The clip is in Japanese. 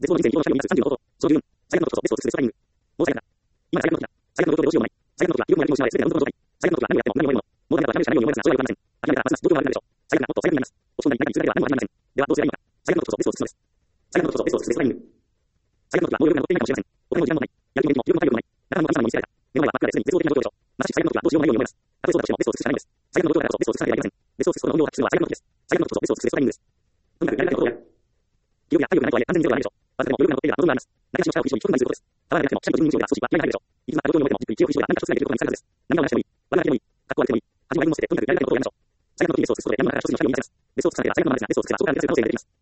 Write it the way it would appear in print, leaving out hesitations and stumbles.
絶望の人生に生き物の社会を見ます。30のこと。その自分。最悪のこととベストを尽くすベストタイミング。もう最悪だ。今最悪の時だ。最悪のことをどうしようもない。最悪の時は記憶もやりも失われ、すべての運動の状態。最悪の時は何をやっても何も得るもの。もうダメだと諦めるしかないように思いますが、それはよくありません。諦めたらますます状況が悪くなるでしょう。最悪なことと最悪になります。落ち込んだり痛いにつられは何も始まりません。ではどうすればいいのか。最悪のこととベストを尽くすのです。最悪のこととベストを尽くすベストタイミング。最悪の時はもう余力が残っていないかもしれません。お金も時間もない。やる気も元気も記憶も体力もない。中身も神様に見せられた。目の前は真っ暗ですでに絶望的な状況でしょう。まさしく最悪の時はどうしようもないように思います。たとえそうだとしてもベストを尽くすしかないのです。最悪の状況だからこそベストを尽くさなければいけません。ベストを尽くすことの運動を発揮するのは最悪の時です。最悪のこととベストを尽くすベストタイミングです。とにかくやりたいことをやる。記憶や体力がないとはいえ完全にゼロはないでしょう。わずかでも余力が残っていれば望むがあります。何かしの力を非常に低くなりすることです。たわらなくても、しゃべと自分の日常では少しは嫌いになるでしょう。いつまった状況においてもじっくり記憶をしようが何か一つないということが見つかるはずです。何が同じでもいい。我がなくてもいい。学校はなくてもいい。恥を割り込ませてとにかくやりたいことをやりましょう。最悪の時にベストを尽くすことで何もなくしてほしい日は夢に見せます。ベストを尽くさなければ最悪のままですが、ベストを尽くせばそこから抜け出せる可能性が出てきます。